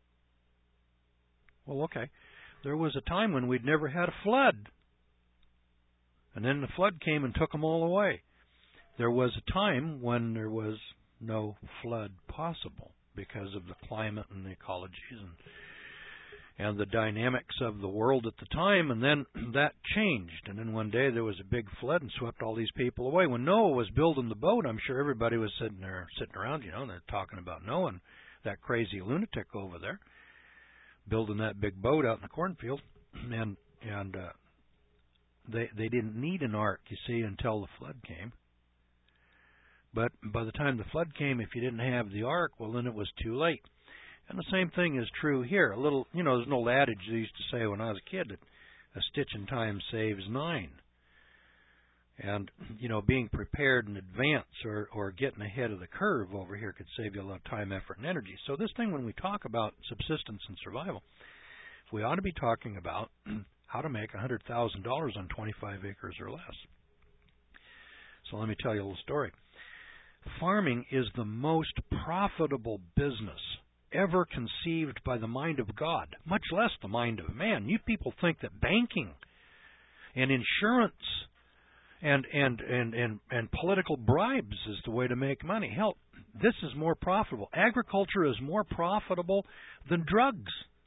Well, okay. There was a time when we'd never had a flood. And then the flood came and took them all away. There was a time when there was no flood possible because of the climate and the ecologies and and the dynamics of the world at the time, and then that changed. And then one day there was a big flood and swept all these people away. When Noah was building the boat, I'm sure everybody was sitting there, sitting around, you know, and they're talking about Noah and that crazy lunatic over there building that big boat out in the cornfield. And and uh, they they didn't need an ark, you see, until the flood came. But by the time the flood came, if you didn't have the ark, well, then it was too late. And the same thing is true here. A little, you know, there's an old adage they used to say when I was a kid that a stitch in time saves nine. And, you know, being prepared in advance or, or getting ahead of the curve over here could save you a lot of time, effort, and energy. So this thing, when we talk about subsistence and survival, we ought to be talking about how to make one hundred thousand dollars on twenty-five acres or less. So let me tell you a little story. Farming is the most profitable business ever conceived by the mind of God, much less the mind of man. You people think that banking and insurance and and and and, and political bribes is the way to make money. Hell, this is more profitable. Agriculture is more profitable than drugs.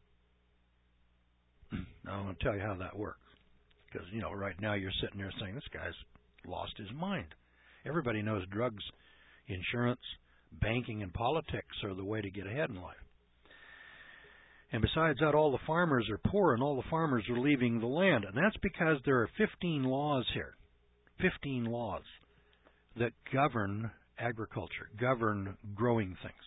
Now, I'm going to tell you how that works. Because, you know, right now you're sitting there saying, this guy's lost his mind. Everybody knows drugs, insurance, banking, and politics are the way to get ahead in life. And besides that, all the farmers are poor and all the farmers are leaving the land. And that's because there are fifteen laws here, fifteen laws that govern agriculture, govern growing things.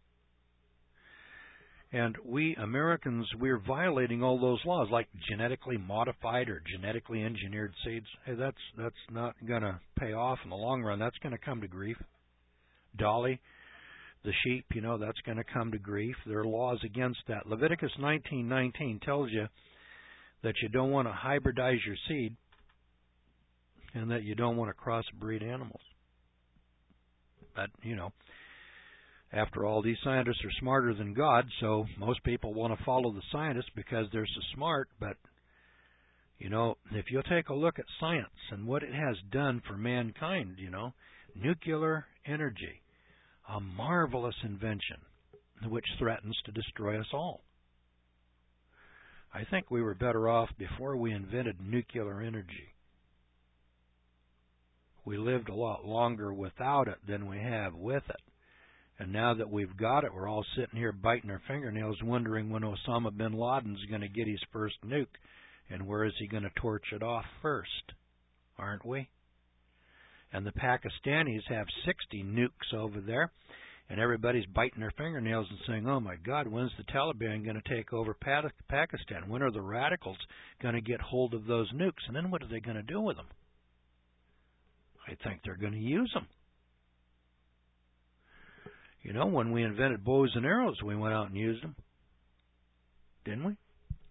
And we Americans, we're violating all those laws, like genetically modified or genetically engineered seeds. Hey, that's that's not going to pay off in the long run. That's going to come to grief. Dolly, the sheep, you know, that's going to come to grief. There are laws against that. Leviticus nineteen nineteen tells you that you don't want to hybridize your seed and that you don't want to crossbreed animals. But, you know, after all, these scientists are smarter than God, so most people want to follow the scientists because they're so smart. But, you know, if you'll take a look at science and what it has done for mankind, you know, nuclear energy, a marvelous invention which threatens to destroy us all. I think we were better off before we invented nuclear energy. We lived a lot longer without it than we have with it. And now that we've got it, we're all sitting here biting our fingernails wondering when Osama bin Laden's going to get his first nuke. And where is he going to torch it off first? Aren't we? And the Pakistanis have sixty nukes over there. And everybody's biting their fingernails and saying, oh, my God, when's the Taliban going to take over Pakistan? When are the radicals going to get hold of those nukes? And then what are they going to do with them? I think they're going to use them. You know, when we invented bows and arrows, we went out and used them. Didn't we?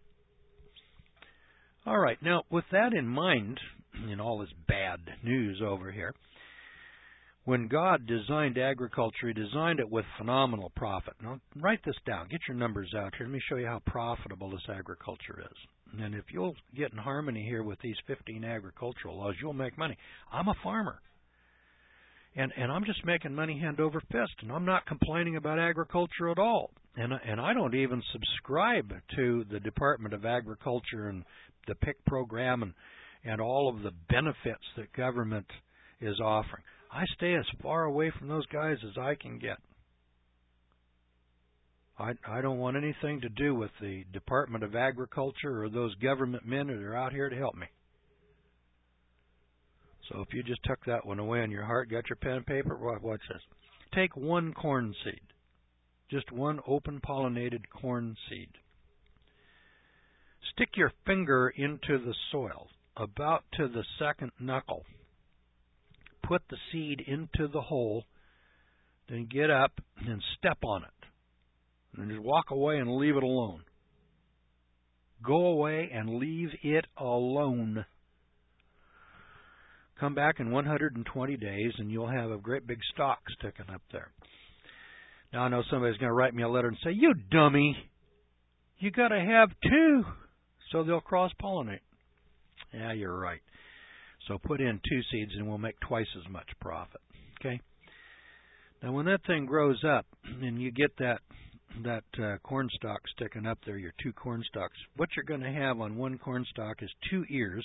All right. Now, with that in mind, in all this bad news over here, when God designed agriculture, He designed it with phenomenal profit. Now, write this down. Get your numbers out here. Let me show you how profitable this agriculture is. And if you'll get in harmony here with these fifteen agricultural laws, you'll make money. I'm a farmer. And and I'm just making money hand over fist, and I'm not complaining about agriculture at all. And and I don't even subscribe to the Department of Agriculture and the P I C program and, and all of the benefits that government is offering. I stay as far away from those guys as I can get. I, I don't want anything to do with the Department of Agriculture or those government men that are out here to help me. So if you just tuck that one away in your heart, got your pen and paper, watch this. Take one corn seed, just one open-pollinated corn seed. Stick your finger into the soil, about to the second knuckle. Put the seed into the hole, then get up and step on it. And just walk away and leave it alone. Go away and leave it alone. Come back in one hundred twenty days and you'll have a great big stalk sticking up there. Now I know somebody's going to write me a letter and say, you dummy, you got to have two so they'll cross-pollinate. Yeah, you're right. So put in two seeds and we'll make twice as much profit. Okay? Now when that thing grows up and you get that that uh, corn stalk sticking up there, your two corn stalks, what you're going to have on one corn stalk is two ears.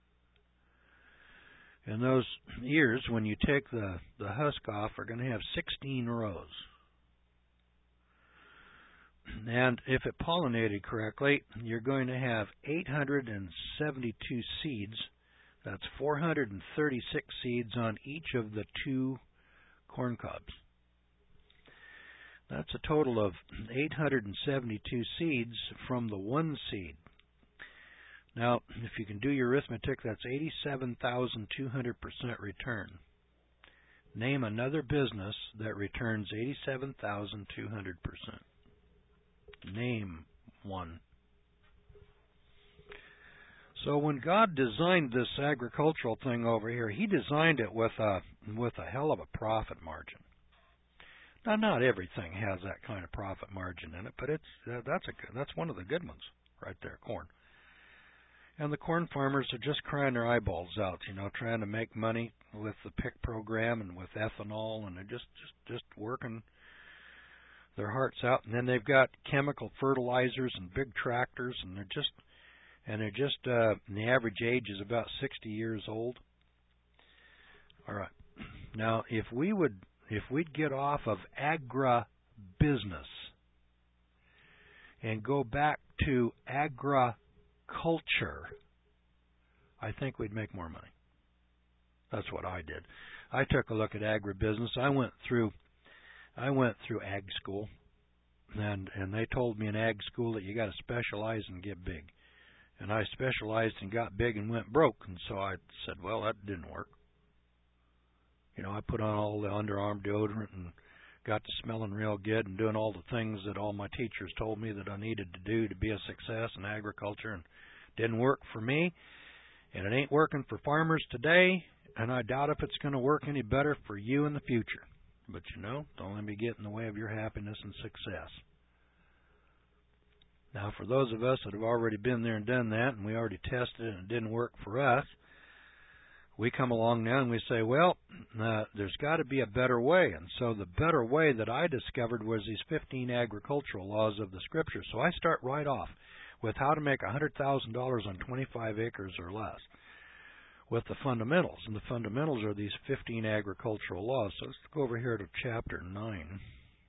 And those ears, when you take the, the husk off, are going to have sixteen rows. And if it pollinated correctly, you're going to have eight hundred seventy-two seeds. That's four hundred thirty-six seeds on each of the two corn cobs. That's a total of eight hundred seventy-two seeds from the one seed. Now, if you can do your arithmetic, that's eighty-seven thousand two hundred percent return. Name another business that returns eighty-seven thousand two hundred percent. Name one. So when God designed this agricultural thing over here, He designed it with a with a hell of a profit margin. Now, not everything has that kind of profit margin in it, but it's uh, that's a that's one of the good ones right there, corn. And the corn farmers are just crying their eyeballs out, you know, trying to make money with the P I C program and with ethanol, and they're just just just working their hearts out. And then they've got chemical fertilizers and big tractors, and they're just and they're just uh, and the average age is about sixty years old. All right. Now, if we would if we'd get off of agribusiness and go back to agriculture, I think we'd make more money. That's what I did. I took a look at agribusiness. I went through I went through ag school, and and they told me in ag school that you got to specialize and get big. And I specialized and got big and went broke, and so I said, well, that didn't work. You know, I put on all the underarm deodorant and got to smelling real good and doing all the things that all my teachers told me that I needed to do to be a success in agriculture, and didn't work for me, and it ain't working for farmers today, and I doubt if it's going to work any better for you in the future. But, you know, don't let me get in the way of your happiness and success. Now, for those of us that have already been there and done that, and we already tested it and it didn't work for us, we come along now and we say, well, uh, there's got to be a better way. And so the better way that I discovered was these fifteen agricultural laws of the Scripture. So I start right off with how to make one hundred thousand dollars on twenty-five acres or less with the fundamentals. And the fundamentals are these fifteen agricultural laws. So let's go over here to chapter nine.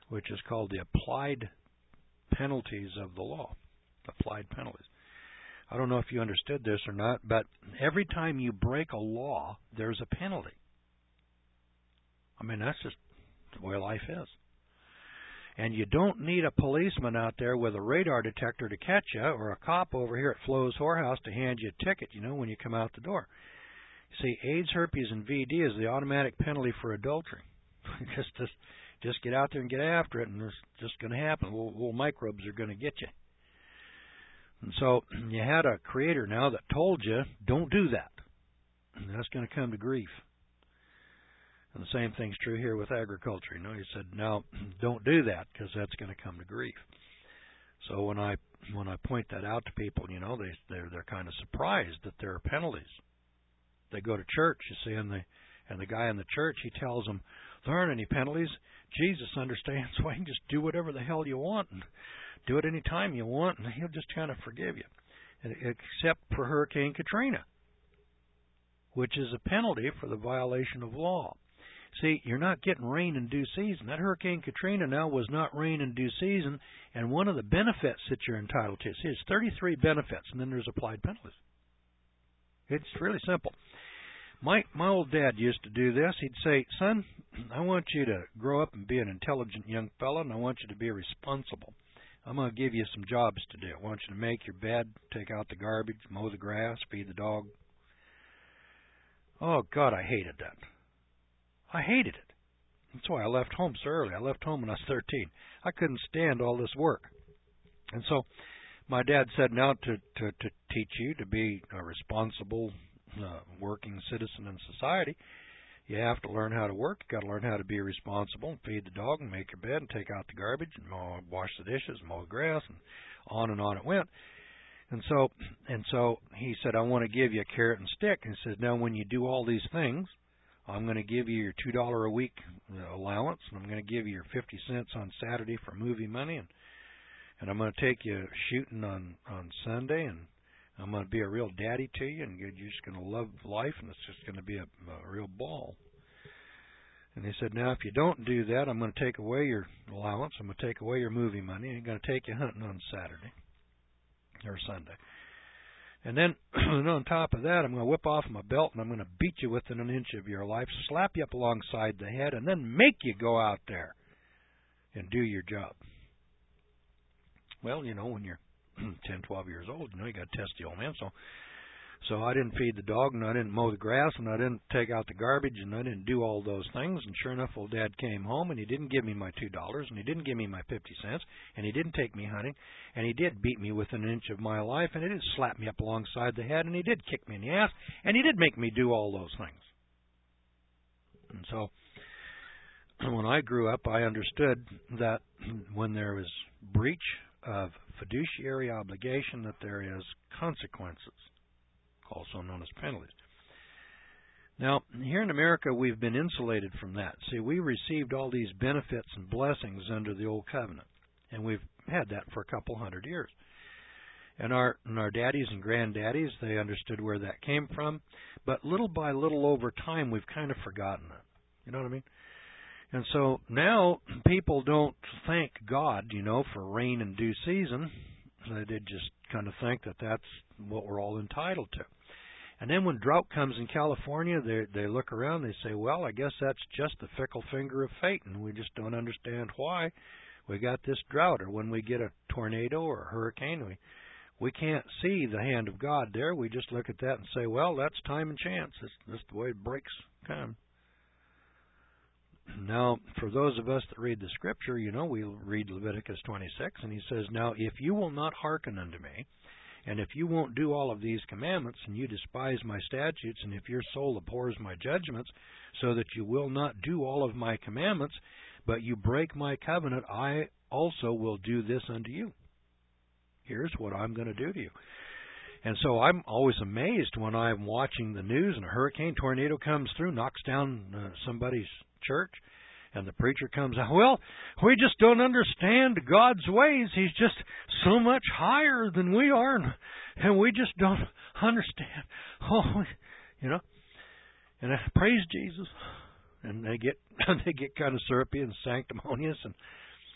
which is called the applied penalties of the law. Applied penalties. I don't know if you understood this or not, but every time you break a law, there's a penalty. I mean, that's just the way life is. And you don't need a policeman out there with a radar detector to catch you, or a cop over here at Flo's Whorehouse to hand you a ticket, you know, when you come out the door. See, AIDS, herpes, and V D is the automatic penalty for adultery. just, just, just get out there and get after it, and it's just going to happen. Little, little microbes are going to get you. And so you had a creator now that told you, don't do that. And that's going to come to grief. And the same thing's true here with agriculture. You know, he said, "No, don't do that, because that's going to come to grief." So when I when I point that out to people, you know, they they're they're kind of surprised that there are penalties. They go to church, you see, and the and the guy in the church, he tells them there aren't any penalties. Jesus understands why you can just do whatever the hell you want and do it any time you want, and He'll just kind of forgive you, except for Hurricane Katrina, which is a penalty for the violation of law. See, you're not getting rain in due season. That Hurricane Katrina now was not rain in due season, and one of the benefits that you're entitled to, see, it's thirty-three benefits, and then there's applied penalties. It's really simple. My my old dad used to do this. He'd say, "Son, I want you to grow up and be an intelligent young fellow, and I want you to be responsible. I'm going to give you some jobs to do. I want you to make your bed, take out the garbage, mow the grass, feed the dog." Oh, God, I hated that. I hated it. That's why I left home so early. I left home when I was thirteen. I couldn't stand all this work. And so my dad said, now to, to, to teach you to be a responsible uh, working citizen in society, you have to learn how to work. You've got to learn how to be responsible and feed the dog and make your bed and take out the garbage and mow, wash the dishes and mow the grass, and on and on it went. And so and so he said, I want to give you a carrot and stick. And he says, now when you do all these things, I'm going to give you your two dollars a week allowance, and I'm going to give you your fifty cents on Saturday for movie money, and and I'm going to take you shooting on, on Sunday, and I'm going to be a real daddy to you, and you're just going to love life, and it's just going to be a, a real ball. And he said, now if you don't do that, I'm going to take away your allowance, I'm going to take away your movie money, and I'm going to take you hunting on Saturday or Sunday. And then on top of that, I'm going to whip off my belt, and I'm going to beat you within an inch of your life, slap you up alongside the head, and then make you go out there and do your job. Well, you know, when you're ten, twelve years old, you know, you got to test the old man. So, so I didn't feed the dog, and I didn't mow the grass, and I didn't take out the garbage, and I didn't do all those things. And sure enough, old Dad came home, and he didn't give me my two dollars, and he didn't give me my fifty cents, and he didn't take me hunting, and he did beat me within an inch of my life, and he did slap me up alongside the head, and he did kick me in the ass, and he did make me do all those things. And so when I grew up, I understood that when there is breach of fiduciary obligation, that there is consequences, also known as penalties. Now, here in America, we've been insulated from that. See, we received all these benefits and blessings under the Old Covenant, and we've had that for a couple hundred years. And our, and our daddies and granddaddies, they understood where that came from, but little by little over time, we've kind of forgotten it. You know what I mean? And so now people don't thank God, you know, for rain in due season. They just kind of think that that's what we're all entitled to. And then when drought comes in California, they they look around, they say, well, I guess that's just the fickle finger of fate, and we just don't understand why we got this drought. Or when we get a tornado or a hurricane, we we can't see the hand of God there. We just look at that and say, well, that's time and chance. That's, that's the way it breaks come. Now, for those of us that read the Scripture, you know, we read Leviticus twenty-six, and he says, now, if you will not hearken unto me, and if you won't do all of these commandments, and you despise my statutes, and if your soul abhors my judgments, so that you will not do all of my commandments, but you break my covenant, I also will do this unto you. Here's what I'm going to do to you. And so I'm always amazed when I'm watching the news and a hurricane, tornado comes through, knocks down uh, somebody's church, and the preacher comes out, well, we just don't understand God's ways. He's just so much higher than we are, and, and we just don't understand. Oh, you know, and I praise Jesus, and they get they get kind of syrupy and sanctimonious, and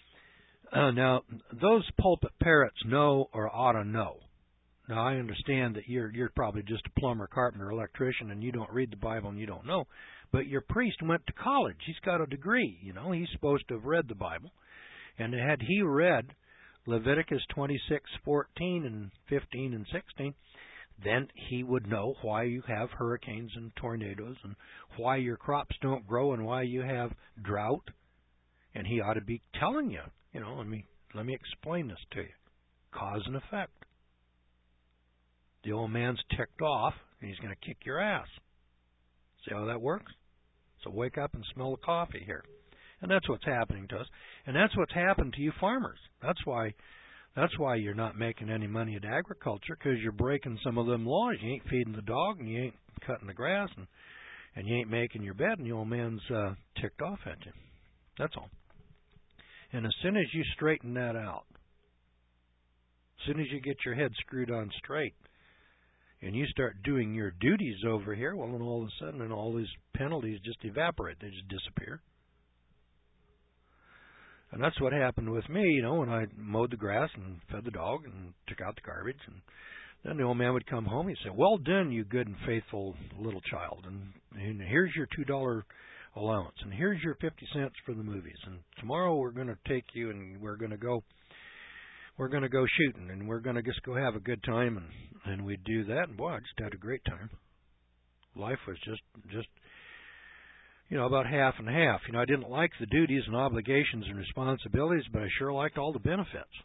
Uh, now, those pulpit parrots know or ought to know. Now, I understand that you're you're probably just a plumber, carpenter, electrician, and you don't read the Bible and you don't know. But your priest went to college. He's got a degree. You know, he's supposed to have read the Bible. And had he read Leviticus twenty-six, fourteen, and fifteen and sixteen, then he would know why you have hurricanes and tornadoes and why your crops don't grow and why you have drought. And he ought to be telling you, you know, let me, let me explain this to you. Cause and effect. The old man's ticked off, and he's going to kick your ass. See how that works? So wake up and smell the coffee here. And that's what's happening to us. And that's what's happened to you farmers. That's why that's why you're not making any money at agriculture, because you're breaking some of them laws. You ain't feeding the dog, and you ain't cutting the grass, and, and you ain't making your bed, and the old man's uh, ticked off at you. That's all. And as soon as you straighten that out, as soon as you get your head screwed on straight, and you start doing your duties over here, well, then all of a sudden, and all these penalties just evaporate. They just disappear. And that's what happened with me, you know, when I mowed the grass and fed the dog and took out the garbage. And then the old man would come home. He'd say, well done, you good and faithful little child. And, and here's your two dollar allowance. And here's your fifty cents for the movies. And tomorrow we're going to take you and we're going to go We're going to go shooting, and we're going to just go have a good time, and, and we'd do that, and boy, I just had a great time. Life was just, just, you know, about half and half. You know, I didn't like the duties and obligations and responsibilities, but I sure liked all the benefits.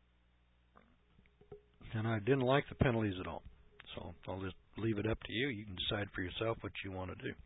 And I didn't like the penalties at all. So I'll just leave it up to you. You can decide for yourself what you want to do.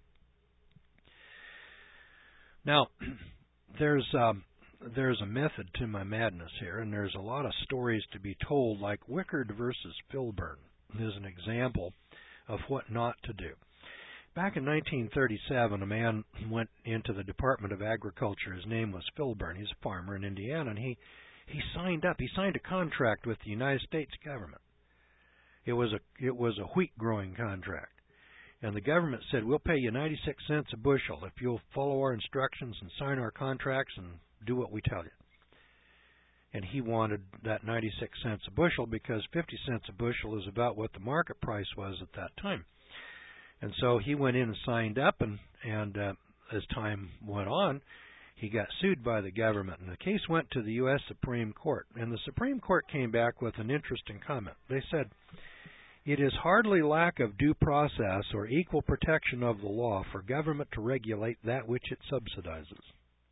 Now, there's... Um, There's a method to my madness here, and there's a lot of stories to be told, like Wickard versus Filburn is an example of what not to do. Back in nineteen thirty-seven, a man went into the Department of Agriculture. His name was Filburn. He's a farmer in Indiana, and he, he signed up. He signed a contract with the United States government. It was a it was a wheat growing contract, and the government said, we'll pay you ninety-six cents a bushel if you'll follow our instructions and sign our contracts and do what we tell you. And he wanted that ninety-six cents a bushel because fifty cents a bushel is about what the market price was at that time. And so he went in and signed up, and, and uh, as time went on, he got sued by the government. And the case went to the U S Supreme Court. And the Supreme Court came back with an interesting comment. They said, it is hardly lack of due process or equal protection of the law for government to regulate that which it subsidizes.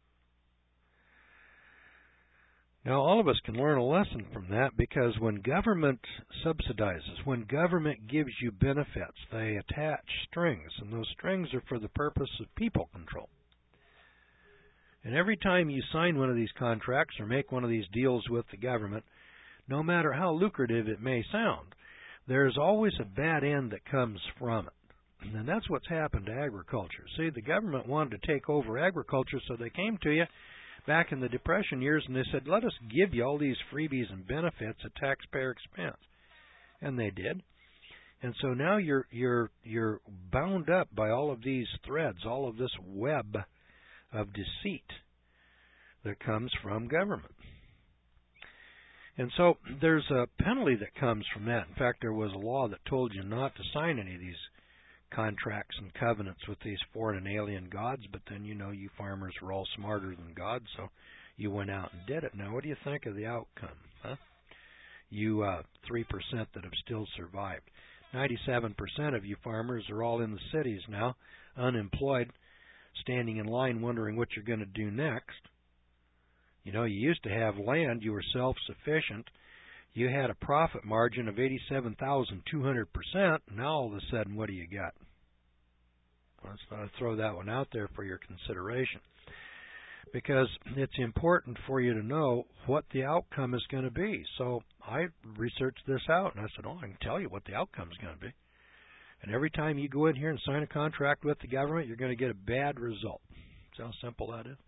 Now, all of us can learn a lesson from that, because when government subsidizes, when government gives you benefits, they attach strings, and those strings are for the purpose of people control. And every time you sign one of these contracts or make one of these deals with the government, no matter how lucrative it may sound, there's always a bad end that comes from it. And that's what's happened to agriculture. See, the government wanted to take over agriculture, so they came to you back in the Depression years, and they said, let us give you all these freebies and benefits at taxpayer expense. And they did. And so now you're you're you're bound up by all of these threads, all of this web of deceit that comes from government. And so there's a penalty that comes from that. In fact, there was a law that told you not to sign any of these contracts and covenants with these foreign and alien gods, but then, you know, you farmers were all smarter than God, so you went out and did it. Now, what do you think of the outcome? Huh? You uh, three percent that have still survived. ninety-seven percent of you farmers are all in the cities now, unemployed, standing in line wondering what you're going to do next. You know, you used to have land, you were self-sufficient, you had a profit margin of eighty-seven thousand two hundred percent. Now all of a sudden, what do you got? Let's uh, throw that one out there for your consideration, because it's important for you to know what the outcome is going to be. So I researched this out, and I said, oh, I can tell you what the outcome is going to be. And every time you go in here and sign a contract with the government, you're going to get a bad result. See how simple that is?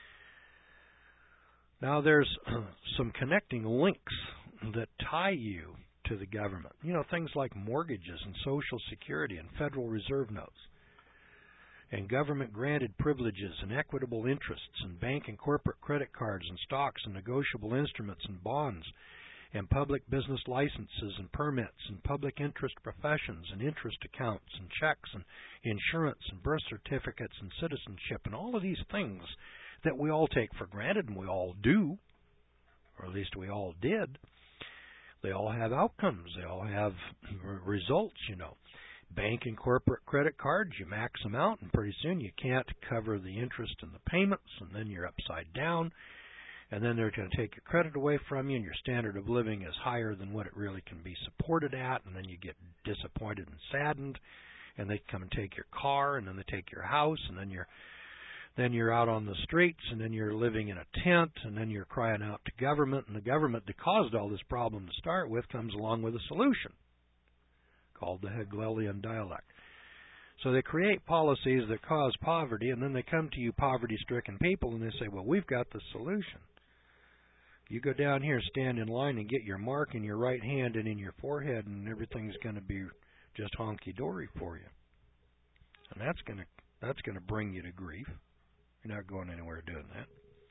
Now, there's some connecting links that tie you to the government. You know, things like mortgages and Social Security and Federal Reserve notes. and government-granted privileges and equitable interests and bank and corporate credit cards and stocks and negotiable instruments and bonds and public business licenses and permits and public interest professions and interest accounts and checks and insurance and birth certificates and citizenship and all of these things that we all take for granted, and we all do, or at least we all did. They all have outcomes. They all have results, you know. Bank and corporate credit cards, you max them out, and pretty soon you can't cover the interest and the payments, and then you're upside down, and then they're going to take your credit away from you, and your standard of living is higher than what it really can be supported at, and then you get disappointed and saddened, and they come and take your car, and then they take your house, and then you're then you're out on the streets, and then you're living in a tent, and then you're crying out to government, and the government that caused all this problem to start with comes along with a solution called the Hegelian dialect. So they create policies that cause poverty, and then they come to you poverty-stricken people, and they say, well, we've got the solution. You go down here, stand in line, and get your mark in your right hand and in your forehead, and everything's going to be just honky-dory for you. And that's going to that's going to bring you to grief. You're not going anywhere doing that.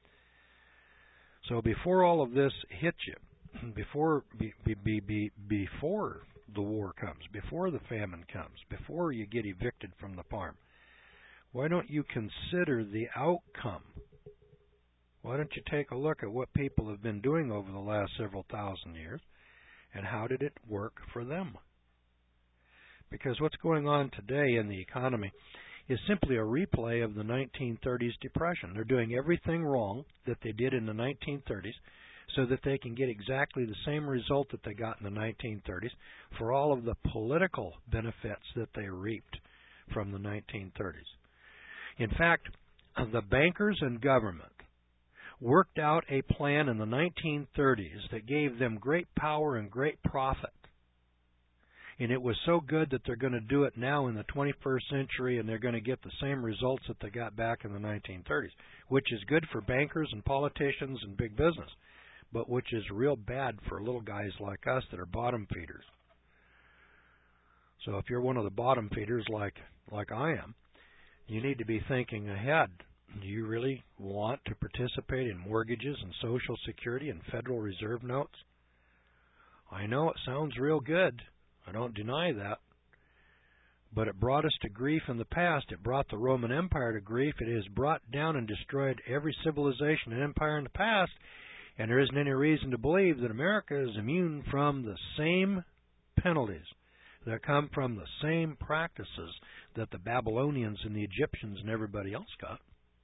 So before all of this hits you, before be, be, be, before the war comes, before the famine comes, before you get evicted from the farm, why don't you consider the outcome? Why don't you take a look at what people have been doing over the last several thousand years, and how did it work for them? Because what's going on today in the economy is simply a replay of the nineteen thirties depression. They're doing everything wrong that they did in the nineteen thirties so that they can get exactly the same result that they got in the nineteen thirties for all of the political benefits that they reaped from the nineteen thirties. In fact, the bankers and government worked out a plan in the nineteen thirties that gave them great power and great profit. And it was so good that they're going to do it now in the twenty-first century, and they're going to get the same results that they got back in the nineteen thirties, which is good for bankers and politicians and big business, but which is real bad for little guys like us that are bottom feeders. So if you're one of the bottom feeders like like I am, you need to be thinking ahead. Do you really want to participate in mortgages and Social Security and Federal Reserve notes? I know it sounds real good. I don't deny that. But it brought us to grief in the past. It brought the Roman Empire to grief. It has brought down and destroyed every civilization and empire in the past. And there isn't any reason to believe that America is immune from the same penalties that come from the same practices that the Babylonians and the Egyptians and everybody else got.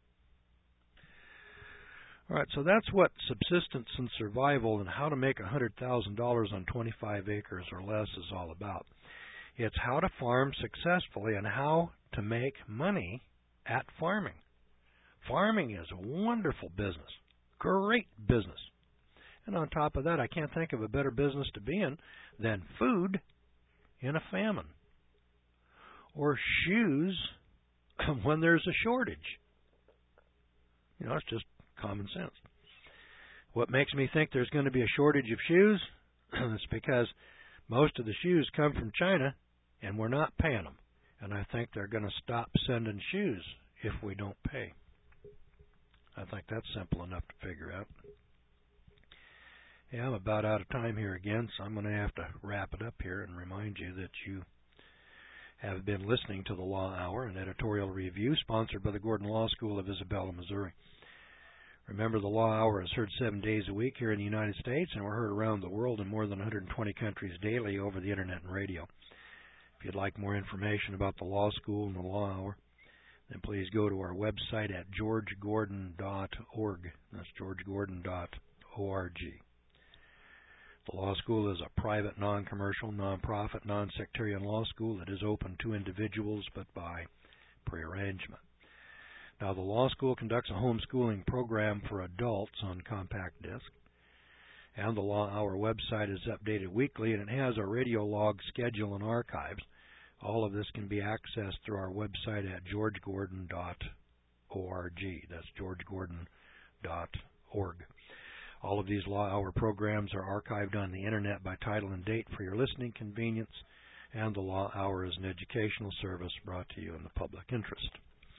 All right, so that's what subsistence and survival and how to make one hundred thousand dollars on twenty-five acres or less is all about. It's how to farm successfully and how to make money at farming. Farming is a wonderful business, great business. And on top of that, I can't think of a better business to be in than food in a famine or shoes when there's a shortage. You know, it's just common sense. What makes me think there's going to be a shortage of shoes? It's because most of the shoes come from China, and we're not paying them. And I think they're going to stop sending shoes if we don't pay. I think that's simple enough to figure out. Yeah, I'm about out of time here again, so I'm going to have to wrap it up here and remind you that you have been listening to the Law Hour, an editorial review sponsored by the Gordon Law School of Isabella, Missouri. Remember, the Law Hour is heard seven days a week here in the United States, and we're heard around the world in more than one hundred twenty countries daily over the Internet and radio. If you'd like more information about the Law School and the Law Hour, then please go to our website at george gordon dot org. That's george gordon dot org. The Law School is a private, non-commercial, non-profit, non-sectarian law school that is open to individuals but by prearrangement. Now, the Law School conducts a homeschooling program for adults on compact disc, and the Law Hour website is updated weekly, and it has a radio log schedule and archives. All of this can be accessed through our website at george gordon dot org. That's george gordon dot org. All of these Law Hour programs are archived on the Internet by title and date for your listening convenience, and the Law Hour is an educational service brought to you in the public interest.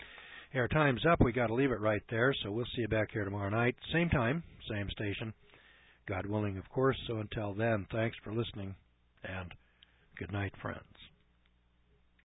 Hey, our time's up. We got to leave it right there, so we'll see you back here tomorrow night. Same time, same station. God willing, of course. So until then, thanks for listening, and good night, friends.